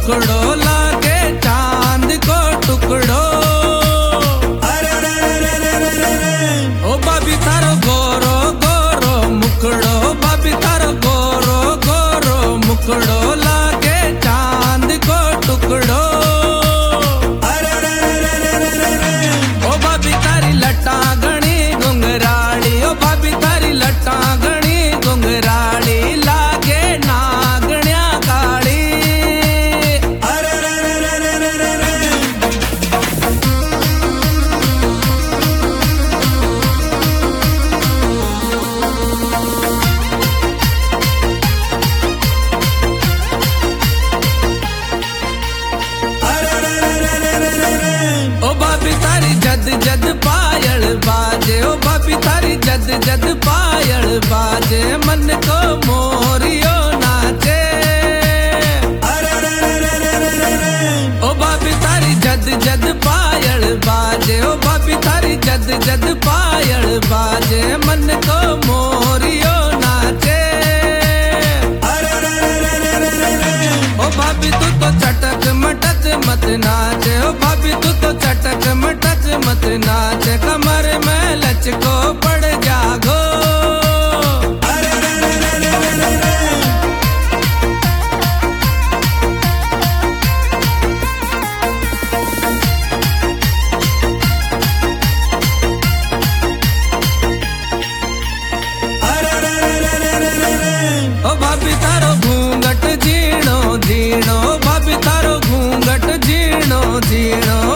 मुखड़ो लागे चांद को टुकड़ो। ओ भाभी थारो गोरो गोरो मुखड़ो, भाभी थारो गोरो गोरो मुखड़ो लागे चांद को टुकड़ो। ओ भाभी थारी लटा घणी घुंघराली, ओ भाभी थारी लटा घणी घुंघराली लागे नागण्या काली। ओ भाभी थारी जद जद पायल बाजे, ओ भाभी थारी जद जद पायल बाजे मन को मोरियो नाचे। ओ भाभी थारी जद जद पायल बाजे, ओ भाभी थारी जद जद पायल बाजे मन को मोरियो नाचे। ओ भाभी तू तो चटक मटक मत नाचे, ओ भाभी तू तो चटक मटक मत नाचे, कमर में लचको पड़ जागो। ओ भाभी थारो घूंघट झीणो झीणो, भाभी थारो घूंघट झीणो झीणो